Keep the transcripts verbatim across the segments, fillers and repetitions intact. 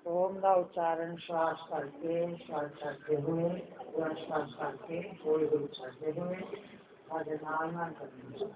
ओम का उच्चारण श्वास करके श्वास करते हुए पूरा श्वास करके थोड़ी दूर चढ़ते हुए और नाम करना।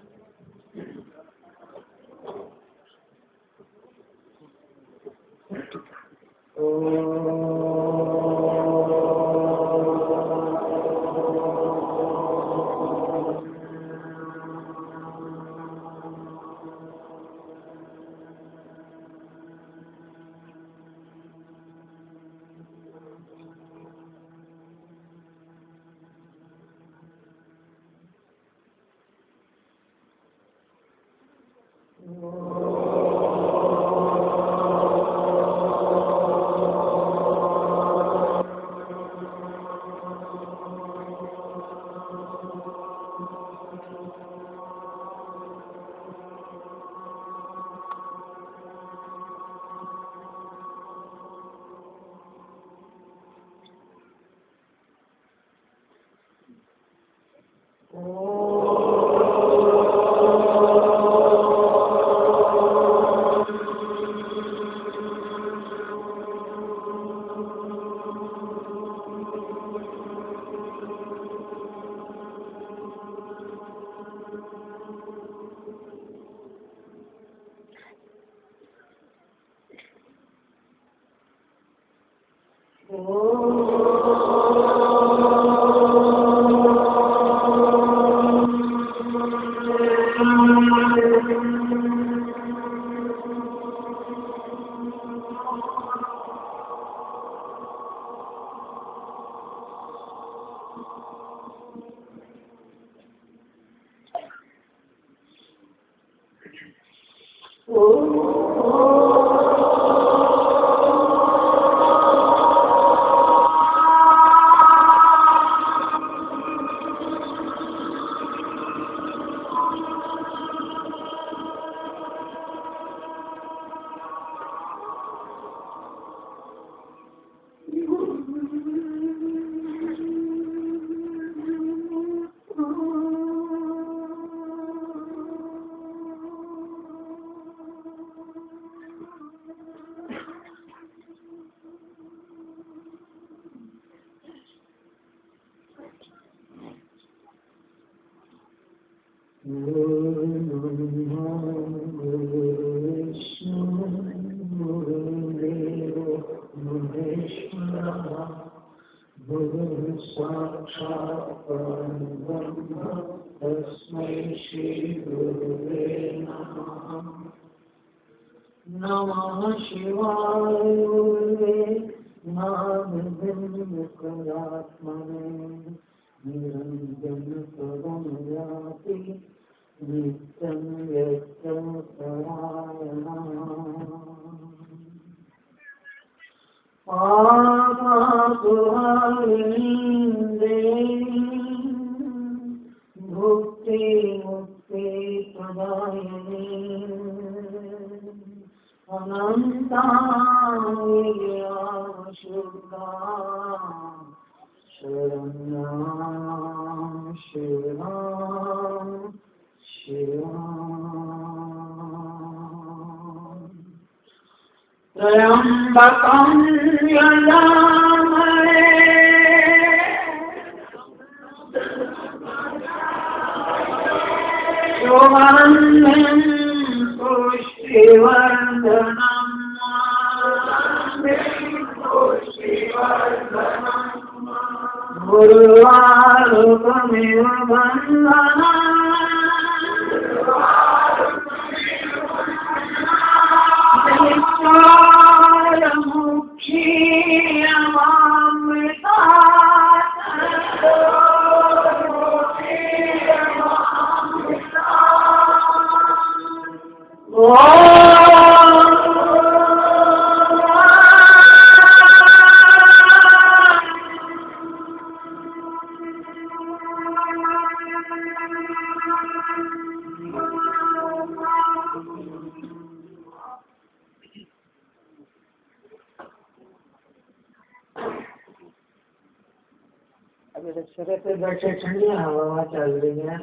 सिरे पे बैठे ठंडी हवा चल रही है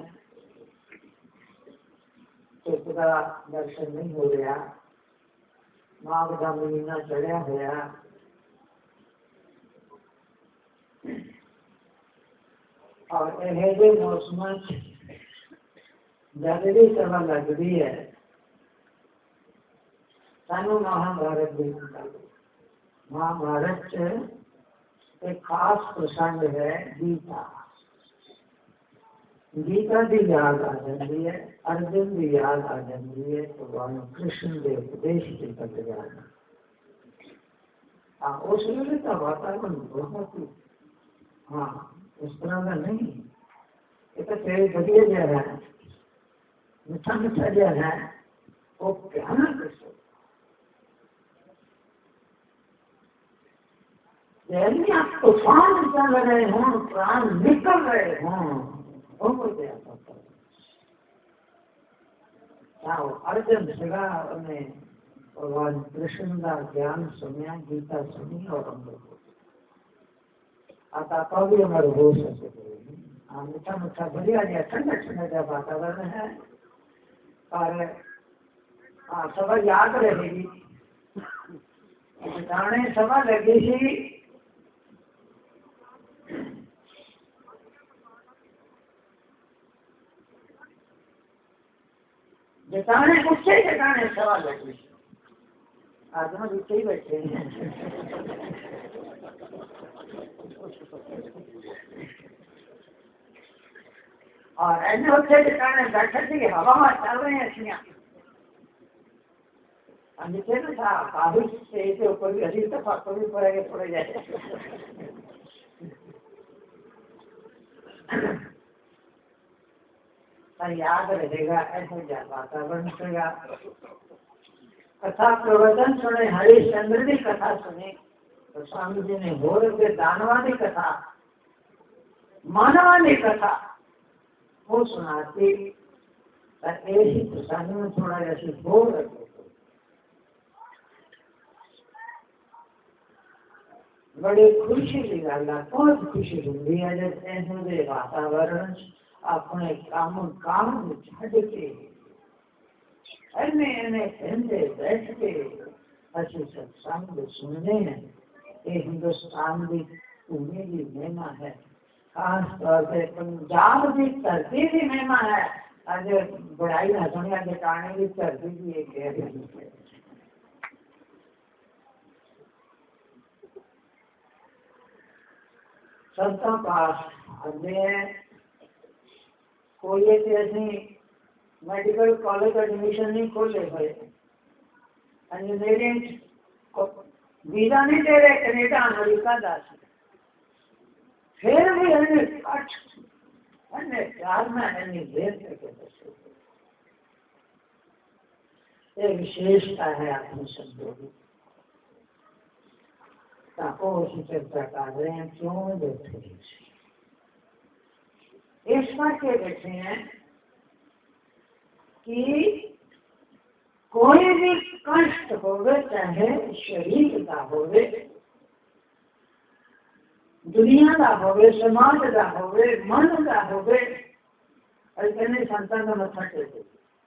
तो पूरा दर्शन नहीं हो रहा। माघ का महीना चढ़िया होया और एहेदे मौसम जगदी सभा लग रही है सानू महाभारत भी महाभारत एक खास प्रसंग है गीता। गीता की याद आ जाती है, अर्जुन की याद आ जाती है, भगवान कृष्ण के उपदेश की तक याद। हाँ उस वेले का वातावरण बहुत ही हाँ इस तरह का नहीं। ये तो तेरे बढ़िया जगह है, मिठा मिठा जगह है, वो क्या ना कृष्ण यदि आप तूफान चल रहे हों, प्राण निकल रहे हों, वो मुझे आता है। अर्जुन सगा ने भगवान कृष्ण का ज्ञान सुनिया, गीता सुनी और अमृत आता तो भी हमारे हो सके। हाँ मीठा मीठा बढ़िया गया, ठंडा ठंडा का वातावरण है और हाँ सभा याद रहेगी। जाने सभा लगी थी जताने उससे जताने सभा लगी। आज हम नीचे ही बैठे हैं। और ऐसे उससे जताने बैठे थे हवा में चल रहे हैं सियां नीचे में था काफी से ऊपर भी अभी दफा कभी पड़ेगा पड़े जाए। याद रहेगा ऐसे वातावरण सेगा। कथा प्रवचन सुने, हरिश्चंद्र की कथा सुने तो स्वामी जी ने घोर के दानवा की कथा, मानवा की कथा वो सुनाती। ऐसी प्रसंग में थोड़ा ऐसी घोर बड़ी खुशी की गल है, बहुत खुशी होती है जब ऐसे वातावरण अपने काम काम छड़ के बैठ के अच्छे सत्संग सुनने हैं। ये हिंदुस्तान की भूमि की महिमा है, खास तौर से पंजाब की धरती की महिमा है। आज बड़ाई ना सुनिया जटाने की धरती की एक है। सबका पास आते हैं कोई ऐसी मेडिकल कॉलेज एडमिशन नहीं खोले हुए, इंजीनियरिंग वीजा नहीं दे रहे कनेडा अमेरिका दास, फिर भी अन्य कट अन्य प्यार में अन्य देर करके बसे। ये विशेषता है अपने शब्दों की। ताको चर्चा कर रहे हैं क्यों बैठे इस बात के बैठे हैं कि कोई भी कष्ट होवे, चाहे शरीर का होवे, दुनिया का होवे, समाज का होवे, मन का होवे, ऐसे संतान का मत्था टेके।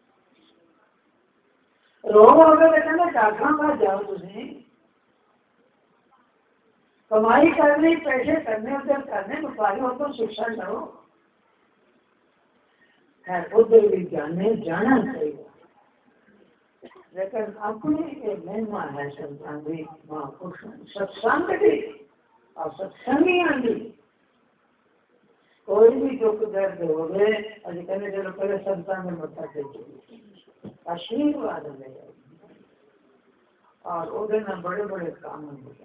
रोग होवे तो कहना डॉक्टर पास जाओ, तुझे कमाई करनी, पैसे करने उधर करने व्यापारी हो तो शिक्षा लो। खैर उधर भी जाने जाना चाहिए, लेकिन अपनी एक महिमा है संतानी महापुरुष सत्संग की और सत्संगियां की। कोई भी दुख दर्द हो गए अभी कहने चलो पहले संतान में मत्था टेके आशीर्वाद ले और उधर बड़े बड़े काम हो जाते।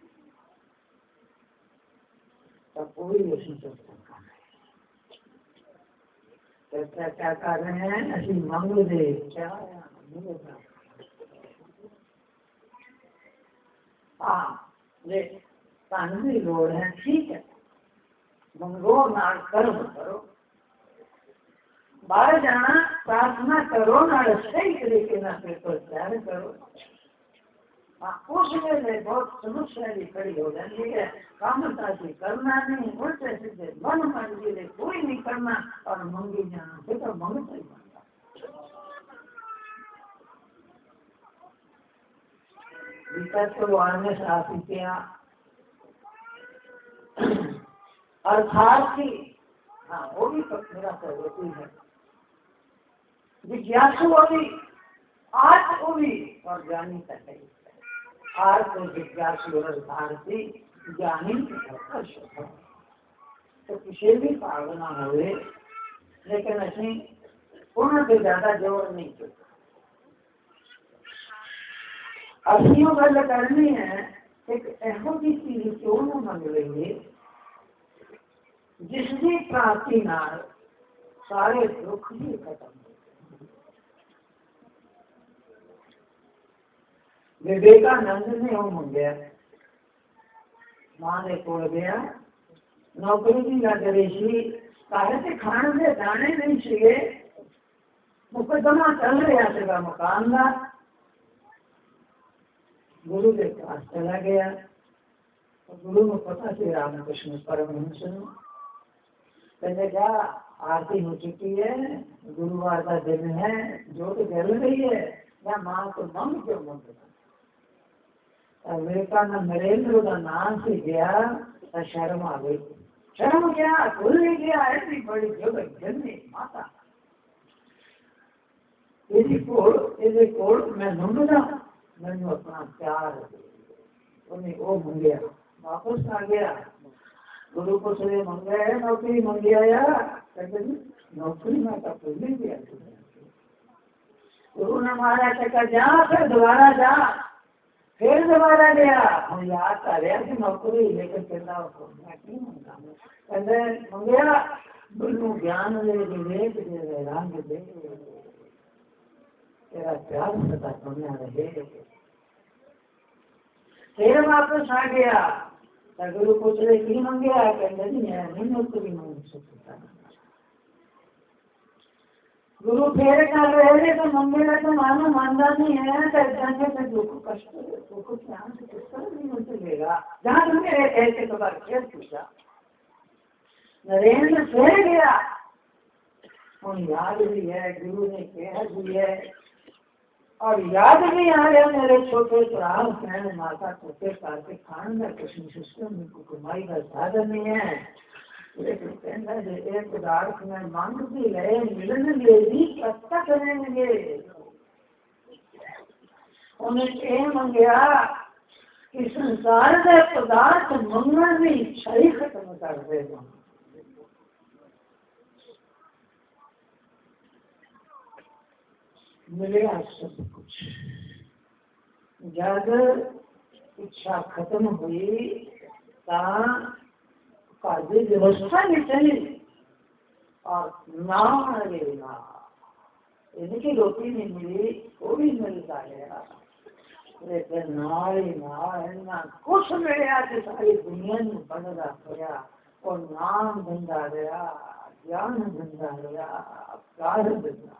तब पूरी ऐसी चर्चा कर रहे हैं, चर्चा क्या कर रहे हैं? ऐसी मंगल दे क्या हाँ ये कानूनी लोड़ है, ठीक है, मंगो नाल कर्म करो, बाहर जाना प्रार्थना करो, नाल सही तरीके ना पेपर तैयार करो। हाँ उस वेले बहुत समस्या भी खड़ी हो जाती है, कामता से करना नहीं, उल्टे सीधे मन मर्जी से कोई नहीं करना और मंगी जाना, फिर तो मंगता ही बनता। गीता तो आने साथिया अर्थात की हाँ वो भी मेरा सर्वोपरि है, जिज्ञासु वो भी, आज वो भी और ज्ञानी तक है। आज तो जिज्ञासु और अर्थार्थी ज्ञानी है तो किसी भी पावना हुए, लेकिन असं पूर्ण से ज्यादा जोर नहीं करता। असियों गल करनी है एक ऐसी चीज क्यों न मंग लेंगे जिसकी प्राप्ति नाल सारे दुख ही खत्म हो। विवेकानंद ने वो मंगया, मां ने कोल गया, नौकरी की लग रही थी, काहे से खाने से दाने नहीं सीगे, मुकदमा चल रहा था मकान का। गुरु के पास चला गया तो गुरु को पता थी रामकृष्ण परमहंस कहने क्या आरती हो चुकी है, गुरुवार का दिन है, जो तो जल रही है, या माँ को मंग क्यों मंग। विवेकानंद नरेंद्र का नाम से गया तो शर्म आ गई, शर्म गया भूल नहीं गया, ऐसी बड़ी जगह जन्मी माता यदि कोल यदि कोल मैं मंगदा मैंने अपना प्यार उन्हें वो मंगया, वापस आ गया। गुरु को से मंगा है नौकरी मंगिया या नौकरी में तो भूल गया। गुरु ने मारा चक्कर जा, फिर दोबारा जा, फिर दोबारा गया, हम याद कर रहा कि नौकरी लेकर चलना मंगया। गुरु ज्ञान दे विवेक दे रंग दे, तेरा प्यार सदा बना रहे। फिर वापस आ गया, गुरु पूछ रहे की मंगया, कहते नहीं है नहीं नौकरी मांग सकता। गुरु फिर कर रहे तो मंगेगा तो मानो मानता नहीं है, तो दुख कष्ट दुख ध्यान से किस तरह नहीं मिल सकेगा। जहाँ तुमने ऐसे तो बार फिर पूछा, नरेंद्र फिर गया, उन याद भी है गुरु ने कहा भी है, और याद भी आ गया मेरे छोटे प्राण कहने माता छोटे करके खान का कुछ सिस्टम कमाई का साधन नहीं है, लेकिन कहना एक पदार्थ में मांग भी रहे मिलने भी कष्ट करेंगे। उन्हें ये मंगया कि संसार के पदार्थ मंगना की इच्छा ही खत्म कर देगा। मिलेगा सब कुछ, जब इच्छा खत्म हुई कार्य व्यवस्था नहीं चली और नाम लेना, इनकी रोटी नहीं मिली वो भी मिलता है, लेकिन नारी ना कुछ मिले कि सारी दुनिया में बनता गया और नाम धंधा गया, ज्ञान धंधा गया, कार्य धंधा।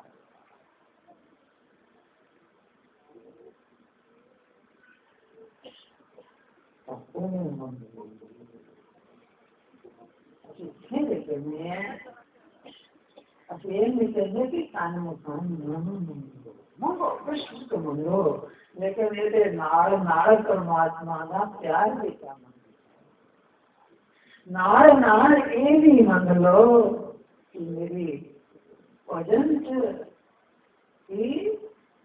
लेकिन ये नार नार परमात्मा का प्यार देखा, नार नार ये भी मान लो कि मेरी भजन की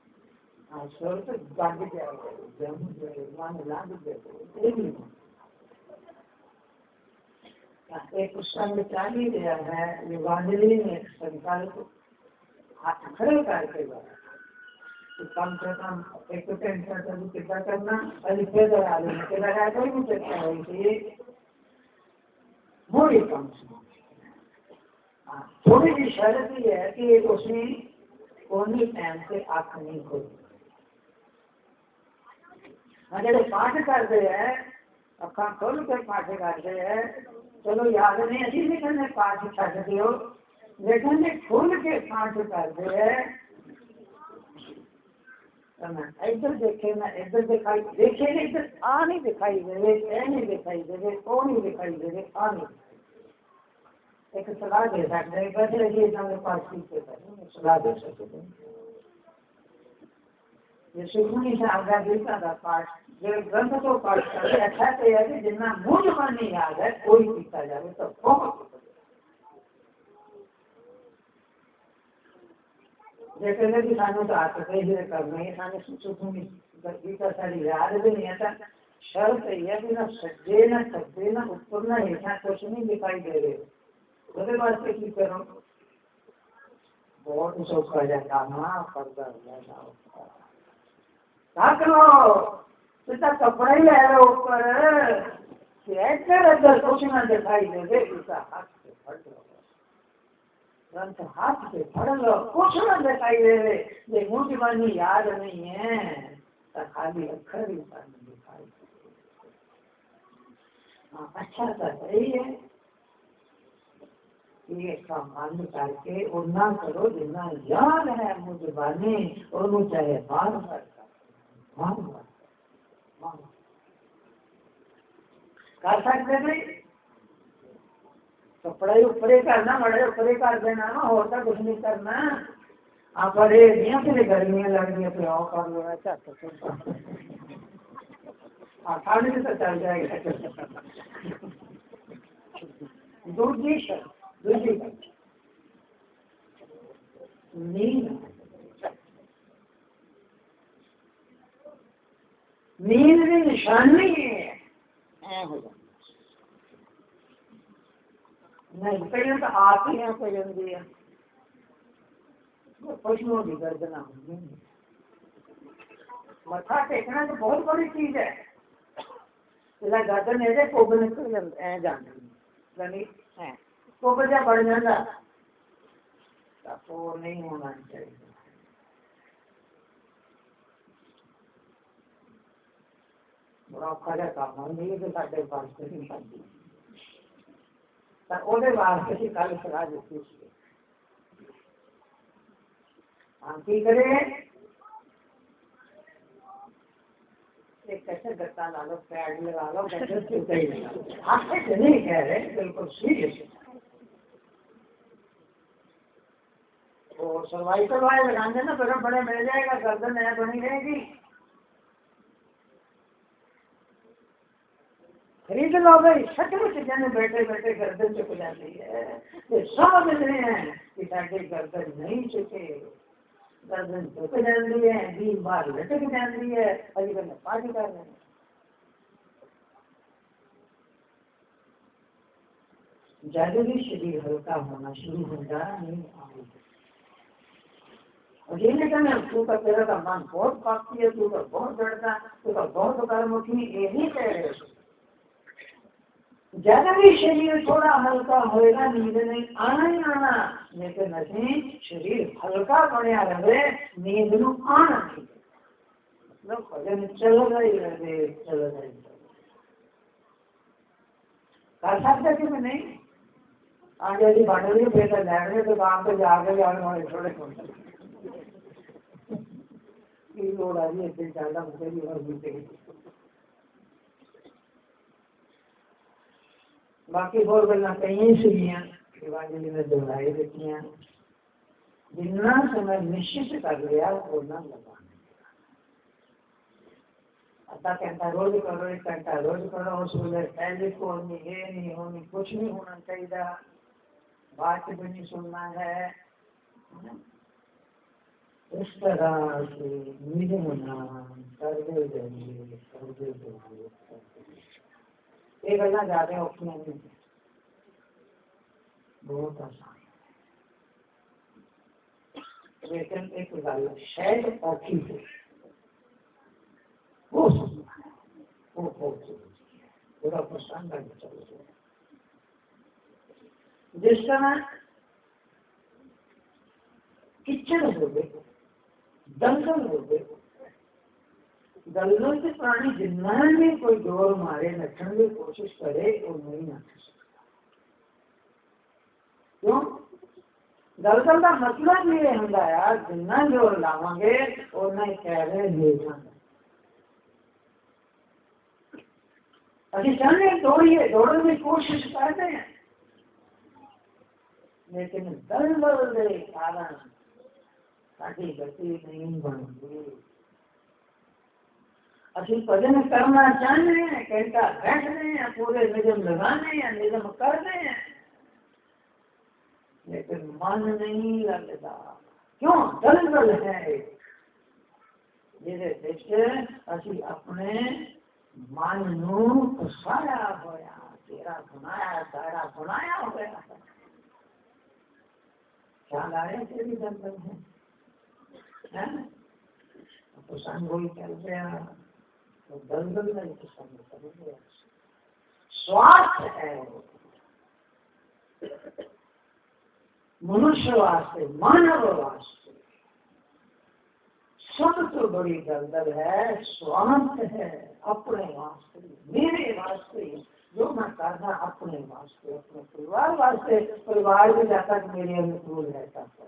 एक संग चाली दिया है, युवांजलि में एक संकल्प हाथ खड़े करके कम से कम एक टेंशन कितना करना अभी फिर आदमी के लगा कोई भी चर्चा हुई थी थोड़ी कम थोड़ी सी शर्त ही है कि उसने कोई टाइम से आँख नहीं खोली। अगर पाठ करते हैं अखा खोल कर पाठ करते हैं, चलो याद नहीं अभी लेकिन पाठ छड़ दियो, लेकिन खोल के पाठ करते हैं इधर देखे ना इधर दिखाई देखे इधर आ नहीं दिखाई दे रहे, ए नहीं दिखाई दे रहे, ओ नहीं दिखाई दे रहे, आ नहीं एक सलाह दे सकते हैं, कैसे रहिए पास सीखते सलाह दे सकते हैं। ये सुखमनी साहब का गीता का पाठ जो ग्रंथ तो पाठ करे अच्छा तो है कि जितना मुंह जबान नहीं याद है कोई पीता जाए तो बहुत जैसे कि सानू तो आते ही करना है साने सुखूंगी गीता सारी याद भी नहीं आता शर्त यह भी ना सज्जे ना सज्जे ना ऊपर ना हेठा कुछ नहीं दिखाई दे रहे उसके वास्ते की करो बहुत शौक कर जाता हाँ पर्दा रख लो तो कपड़ा ही ले लो ऊपर कुछ ना दिखाई दे दे हाथ से फट लो ग्रंथ हाथ से पढ़ लो कुछ ना दिखाई दे रहे ये मुंह जबानी याद नहीं है तो खाली अक्षर ही दिखाई हाँ अच्छा सा सही है ये काम करके और ना करो जितना याद है मुंह जबानी और मुझे चाहे बार बार बार बार कर सकते थे कपड़ा ऊपरे करना बड़े ऊपरे कर देना ना होता कुछ नहीं करना आप बड़े नहीं फिर गर्मियां लग रही है आओ कर लो ऐसा ठंड में तो चल जाएगा दूसरी दूसरी नींद नींद की निशानी है हो जाए नहीं पहले तो आप ही है कोई जल्दी है पशुओं की गर्दना मथा टेकना तो बहुत बड़ी चीज है इसलिए गर्दन ऐसे कोब निकल जाने कोब जा बढ़ जाता तो नहीं होना चाहिए बड़ा औखा जा काम नहीं तो साढ़े पास नहीं पाती ਉਹਦੇ ਵਾਸਤੇ ਅਸੀਂ ਕੱਲ ਸਲਾਹ ਦਿੱਤੀ ਸੀ ਹਾਂ ਕੀ ਕਰੇ एक कैसे गत्ता ला लो पैड लगा लो आप नहीं कह रहे बिल्कुल सीरियस और सर्वाइकल वाले लगाएंगे ना फिर बड़े मिल जाएगा गर्दन नया बनी रहेगी खरीद लो भाई सचमुच जाने बैठे बैठे गर्दन चुक जाती है ये समझ रहे हैं कि साढ़े गर्दन नहीं चुके गर्दन चुक जाती है दिन बार लटक जाती है अभी मैंने पानी कर रहे हैं जब भी शरीर हल्का होना शुरू होगा नहीं और ये नहीं कहना तू का तेरा का मन बहुत पापी है तू का बहुत डरता तू का बहुत कर्ममुखी ये नहीं कह रहे ज्यादा भी शरीर थोड़ा हल्का होएगा नींद नहीं आना ही आना लेकिन नहीं शरीर हल्का बनया रहे नींद न आना नहीं मतलब भजन चल रही रहे चल रही कर सकते कि मैं नहीं आज यदि बढ़ रही बेटा लैंड तो काम पे जाके जाने वाले थोड़े की लोड़ आ रही है इतनी ज्यादा मुझे भी और बीते बाकी और गल्ला कई सुनिया शिवाजी ने दोहराई देती जितना समय निश्चित कर लिया उतना लगा आधा घंटा रोज करो एक घंटा रोज करो उस वेले टेलीफोन नहीं ये नहीं होनी कुछ नहीं होना चाहिए बात भी नहीं सुनना है इस तरह से निगमना सर्वे देंगे सर्वे देंगे ये गल्ला ज्यादा औखियां नहीं बहुत आसान लेकिन एक गल शायद औखी है हो सकता है वो बहुत पूरा प्रसंग चलो जिस तरह किचन हो गए दंगल हो गए दलदल से प्राणी जितना भी कोई जोर मारे नचने की कोशिश करे वो नहीं नच सकता क्यों दलदल का मतलब ये होता यार जितना जोर लावांगे उतना ही कह रहे देखा अभी चलने दौड़िए दौड़ने की कोशिश करते हैं लेकिन दलदल के कारण साड़ी गति नहीं बनती असि भजन करना चाहते हैं, कहता बैठने हैं, पूरे निगम लगाने हैं, निगम करने हैं, लेकिन मन नहीं लगता। क्यों? दलदल है। जिसे देखते असि अपने मन नू फसाया होया, तेरा बनाया सारा बनाया हो गया। ख्याल आया तेरी दलदल है, है? तो संग वही चल गया, तो दलदल में तो संग चल गया। स्वार्थ है मनुष्य वास्ते, मानव वास्ते सबसे बड़ी दलदल है स्वार्थ है। अपने वास्ते, मेरे वास्ते, जो मैं करना अपने वास्ते, अपने परिवार वास्ते, परिवार में जाकर मेरे अनुकूल रहता था।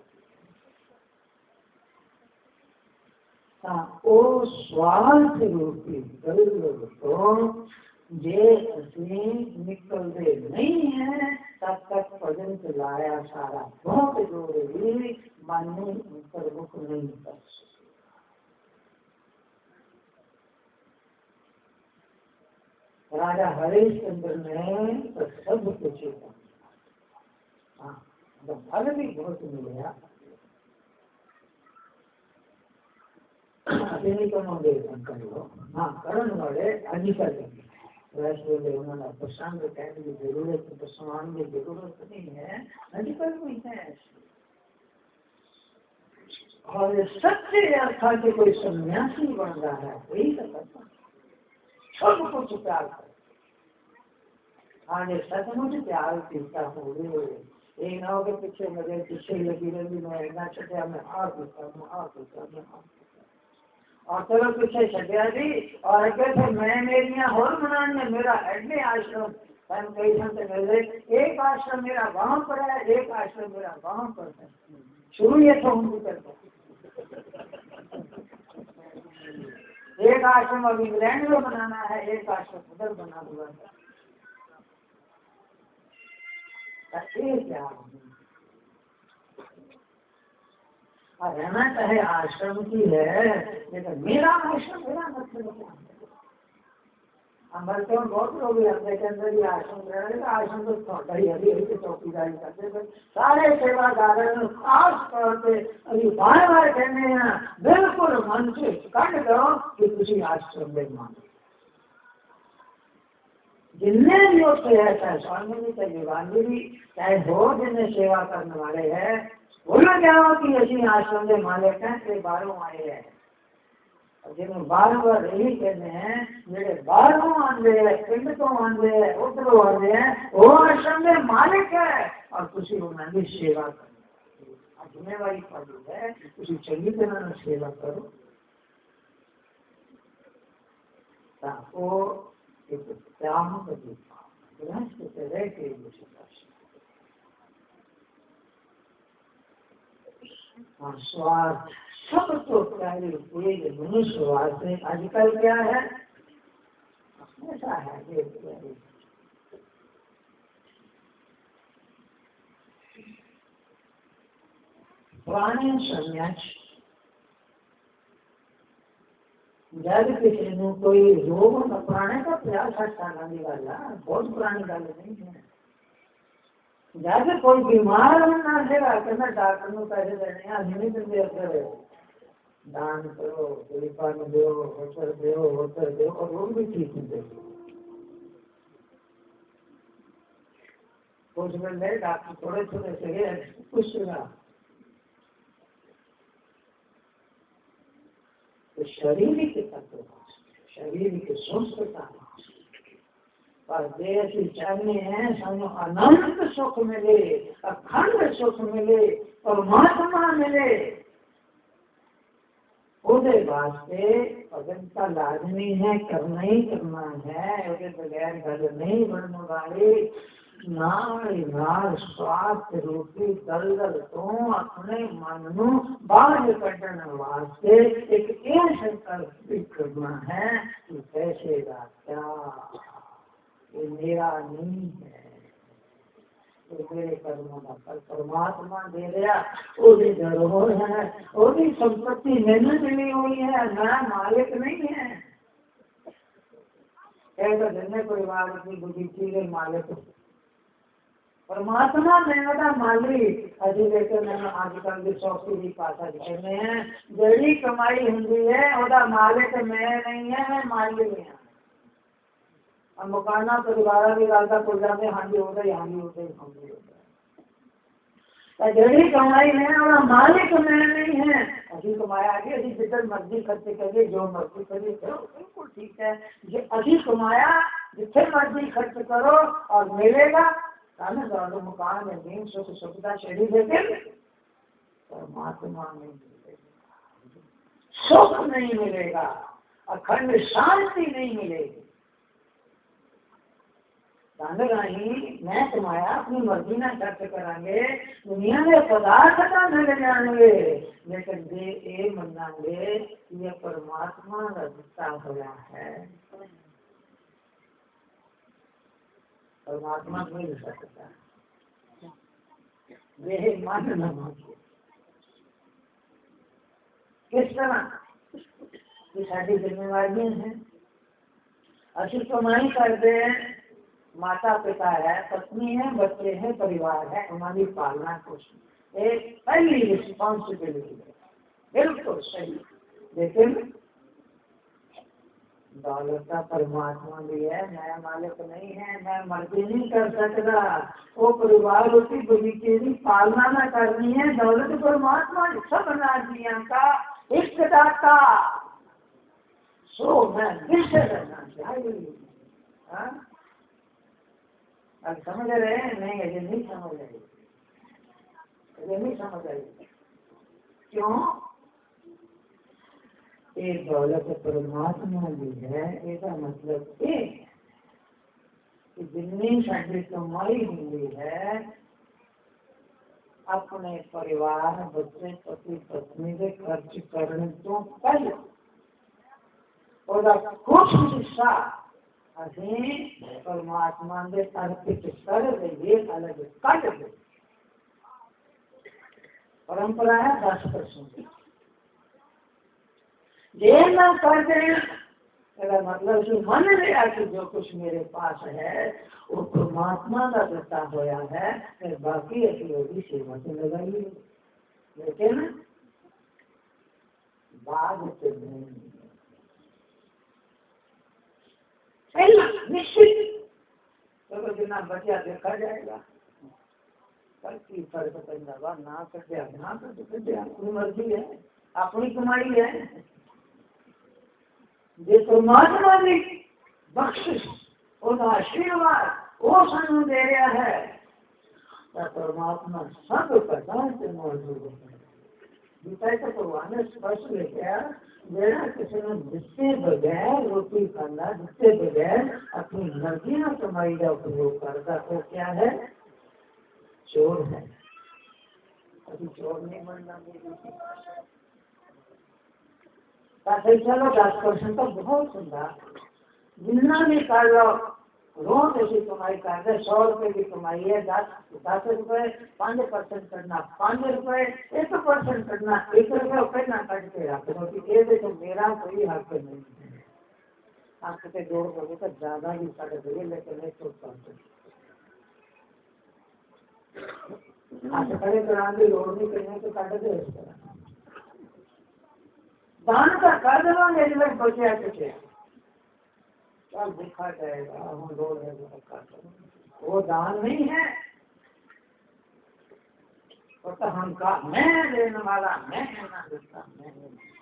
हाँ, वो स्वार्थ रूपी दलदल तो जे असली निकलते नहीं है तब तक भजन चलाया सारा बहुत जोर मन प्रमुख नहीं कर सकते। राजा हरिश्चंद्र ने तो सब कुछ हाँ, फल भी बहुत मिला। अभी तो मंगे कर लो, हाँ करण वाले अधिकार देंगे। वैसे उन्होंने प्रसंग कहने की जरूरत, प्रसंग की जरूरत नहीं है, अधिकार नहीं है। और सच्चे अर्था के कोई सन्यासी बन रहा है वही करता, सब कुछ प्यार कर। आगे सचमुच प्यार पीता हो एक नाव के पीछे मेरे पीछे लगी रही, मैं ना छठा मैं आ पीता हूँ, आ पीता मैं आ और चलो पीछे छठिया दी और अगे थे मैं मेरिया होर बनाने मेरा अड्डे आश्रम कई से मिले। एक आश्रम मेरा वहां पर है, एक आश्रम मेरा वहां पर है। शुरू ये तो हम भी करते, एक आश्रम अभी इंग्लैंड में बनाना है, एक आश्रम उधर बना हुआ है। क्या रहना चाहे आश्रम की है, लेकिन मेरा आश्रम मेरा मतलब क्या है? हमारे तो बहुत लोग अपने के अंदर ही आश्रम रहे, आश्रम तो छोटा ही अभी अभी चौकीदारी करते थे सारे सेवादार खास तौर पे अभी बार बार कहने हैं बिल्कुल मन से कट करो कि किसी आश्रम में मानो। जितने भी होते हैं, चाहे स्वामी जी, चाहे युवानी भी, चाहे हो जिन्हें सेवा करने वाले हैं, बोलो जाओ कि असी आश्रम के मालिक हैं, ते बाहरों आए हैं। जिन्हें बार बार यही कहते हैं मेरे बाहरों आंदे है, पिंड तो आंदे है, उधरों आंदे हैं, वो आश्रम के मालिक है और तुसी उन्होंने सेवा करो। जिम्मेवारी पड़ी है, तुसी चंगी तरह सेवा करो। ताको एक त्याग बदल रह के स्वार्थ सब तो पहले एक मनुष्य वास्ते आजकल क्या है, ऐसा है पुराने सन्यास जब किसी ने कोई रोग पुराने का प्रयास करने वाला बहुत पुरानी गल नहीं है। जब कोई बीमार होना देगा कहना डॉक्टर को पैसे देने अभी नहीं देंगे, अगर दान करो, पानी दो, होटल दो, होटल दो और रोग भी ठीक नहीं देते। कुछ मिले डॉक्टर थोड़े थोड़े से कुछ तो शरीर के तत्व, शरीर के स्वस्थता और देश चाहने हैं सामने अनंत सुख मिले, अखंड सुख मिले, परमात्मा मिले। उसके वास्ते भजन का लाजमी है, करना ही करना है, उसके बगैर गल नहीं बनने वाली। नाल नाल स्वार्थ रूपी दलदल तो अपने मन नू बाहर कढ़ने वास्ते एक ऐसा संकल्प करना है कि पैसे का क्या ये मेरा नहीं है, तो मेरे कर्मों का फल परमात्मा दे रहा, वो भी धरोहर है, वो भी संपत्ति मैंने मिली हुई है, मैं मालिक नहीं है। तो जिन्हें परिवार की बुद्धि चीजें मालिक परमात्मा मेरा मालिक अभी लेकर मैंने आजकल की चौथी भी पासा कहने हैं जड़ी कमाई होंगी है ओदा मालिक मैं नहीं है मैं मालिक है। अब मकाना तो दोबारा भी लालता पूजा में हांडी हो गई हांडी हो गई हांडी हो गई जड़ी कमाई है और मालिक मैं नहीं है। अभी कमाया आगे अभी जिधर मर्जी खर्च करिए जो मर्जी करिए बिल्कुल ठीक है। जो अभी कमाया जितने मर्जी खर्च करो और मिलेगा मकान में दिन सुख सुविधा चढ़ी लेकिन परमात्मा नहीं मिलेगा, सुख नहीं मिलेगा, अखंड शांति नहीं मिलेगी। ही मैं कमाया अपनी मर्जी ना खर्च करांगे दुनिया में पदार्थ का न ले जाएंगे लेकिन ये ये मनांगे ये परमात्मा का दिता हुआ है। परमात्मा मिल सकता वे मान न मांगे किस तरह ये सारी जिम्मेवारियां हैं। अच्छी कमाई करते हैं माता पिता है पत्नी है बच्चे हैं परिवार है हमारी पालना पोषण एक पहली रिस्पॉन्सिबिलिटी है बिल्कुल सही। लेकिन दौलत का परमात्मा भी है मैं मालिक नहीं है मैं मर्जी नहीं कर सकता वो परिवार की बुरी चीज पालना ना करनी है। दौलत परमात्मा सब नाजिया का इष्टदाता सो मैं दिल से करना चाहिए। अब समझ रहे हैं नहीं अजय नहीं समझ रहे अजय नहीं समझ रहे क्यों एक दौलत परमात्मा भी है इसका मतलब ये कि जितनी सारी कमाई हुई है अपने परिवार बच्चे पति पत्नी के खर्च करने तो पहले और कुछ हिस्सा अभी परमात्मा के अर्पित कर दे अलग कर दे। परंपरा है दस परसेंट ये ना कर दे मेरा मतलब जो मन लिया कि जो कुछ मेरे पास है वो परमात्मा का देता होया है फिर बाकी ऐसी होगी सेवा से लगाइए। लेकिन बाद से नहीं निश्चित तो जितना बचा देखा जाएगा कल की फर्क पैदा ना कर दिया ना कर दिया अपनी मर्जी है अपनी कमाई है जो परमात्मा ने बख्शिश और आशीर्वाद वो सानू दे रहा है परमात्मा सब प्रकार से मौजूद है। गीता का भगवान ने स्पष्ट लिखा मेरा किसी ने जिससे बगैर रोटी खाना जिससे बगैर अपनी मर्जी न कमाई का उपयोग करता तो क्या है चोर है। अभी चोर नहीं बनना चलो दस परसेंट तो बहुत सुंदर जितना भी कर लो रोज ऐसी कमाई कर दे सौ रुपए की कमाई है दस दस रुपए पांच परसेंट करना पांच रुपए एक परसेंट करना एक रुपये पहना कट के रख दो कि तो मेरा कोई हक नहीं है। हक से जोड़ करोगे तो ज्यादा भी कट देंगे लेकिन एक सौ परसेंट हक खड़े कराने की लोड़ नहीं करने तो कट दे इस तरह दान का कर देवांगे जब बचे कुछ चल देखा जाएगा हम रोड है वो दान नहीं है वो तो हम का मैं लेने वाला मैं लेना देता मैं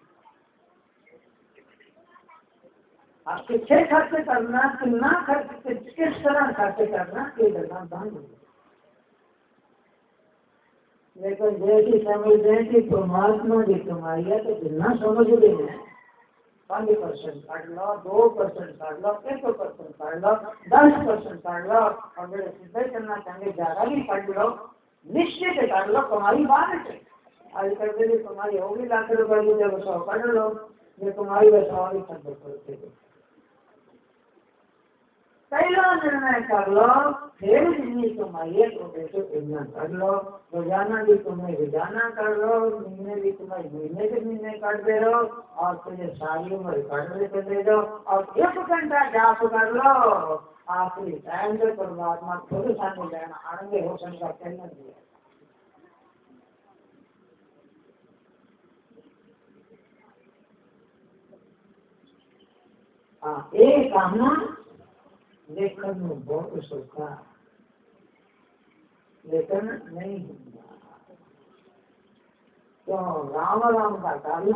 आप कितने खर्च करना कितना खर्च किस तरह खर्च करना ये करना दान। लेकिन जैसी समझ दें कि परमात्मा की कमाई है तो जितना समझ रहे हैं पांच परसेंट काट लो दो परसेंट काट लो एक परसेंट काट लो दस परसेंट काट लो और मेरे सिद्धे करना चाहेंगे ज्यादा भी काट लो निश्चित काट लो कमाई बाद है। आजकल मेरी कमाई होगी लाख रुपए की जब सौ काट लो ये कमाई वैसा और सब करते कई लोग निर्णय कर लो, फिर जितनी कमाइए तो देखो इतना कर लो, रोजाना भी तुम्हें रोजाना कर लो, महीने भी तुम्हें महीने के महीने कर दे रहो, और तुझे सारी उम्र कर देते दे दो, और एक घंटा जाप कर लो, आखिरी टाइम से परमात्मा खुद सामने जाना आनंद हो सकता कहना दिया। हाँ, एक कहना लेखन में बहुत सोचा, लेकिन नहीं हुआ। तो राम राम का कार्य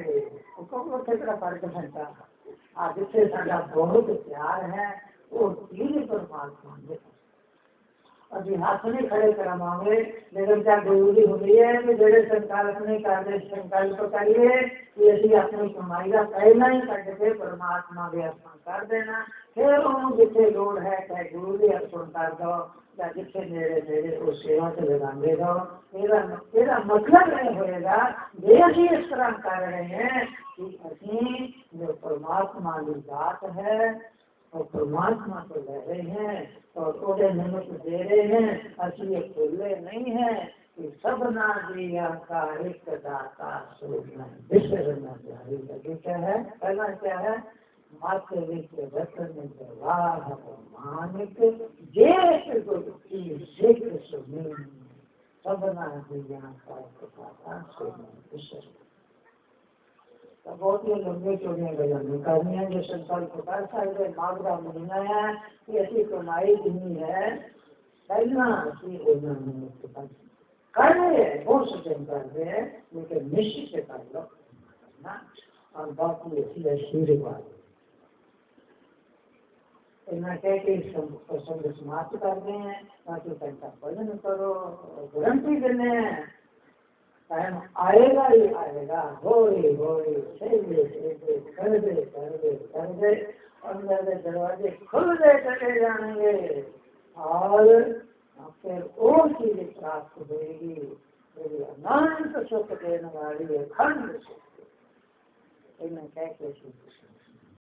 फर्क घंटा आज जिससे साਡਾ बहुत प्यार है वो तीन परमात्मा ने अभी हाथ नहीं खड़े करा मांगे, लेकिन क्या जरूरी हो रही है कि जड़े संकल्प नहीं कर रहे, संकल्प करिए कि यदि अपनी कमाई का पहला ही करके परमात्मा भी अर्पण कर देना, फिर उन्होंने जिसे लोड़ है चाहे गुरु भी अर्पण कर दो, या जिससे नेड़े नेड़े उस सेवा से लगाने दो। मेरा मेरा मतलब नहीं होएगा वे भी इस तरह कर रहे हैं कि अभी जो परमात्मा की बात है और परमात्मा को ले रहे हैं और थोड़े निमित्त दे रहे हैं, असली खुले नहीं है कि सब ना दिया का एक दाता सोचना विश्वना चाहिए। क्या है पहला क्या है मात्र रतन जवाह मानिक जे सब ना दिया का दाता सोचना विश्व। बहुत ही लंबे चौड़ियाँ गजानी करनी है जो संकल्प कर सकते माघ का महीना है कि ऐसी कमाई नहीं है करना ऐसी होना नहीं कर रहे हैं बहुत सचन कर रहे हैं लेकिन निश्चित से कर लो ना। और बाकी ऐसी ऐसी बात इतना कह के प्रसंग समाप्त करते हैं ताकि पैसा भजन करो गारंटी देने हैं टाइम आएगा ही आएगा, होए होए सेवे सेवे कर दे कर दे कर दे अंदर के दरवाजे खुल दे चले जाएंगे और फिर और चीजें प्राप्त होगी, अनंत सुख देने वाली अखंड सुख। इन्हें कहते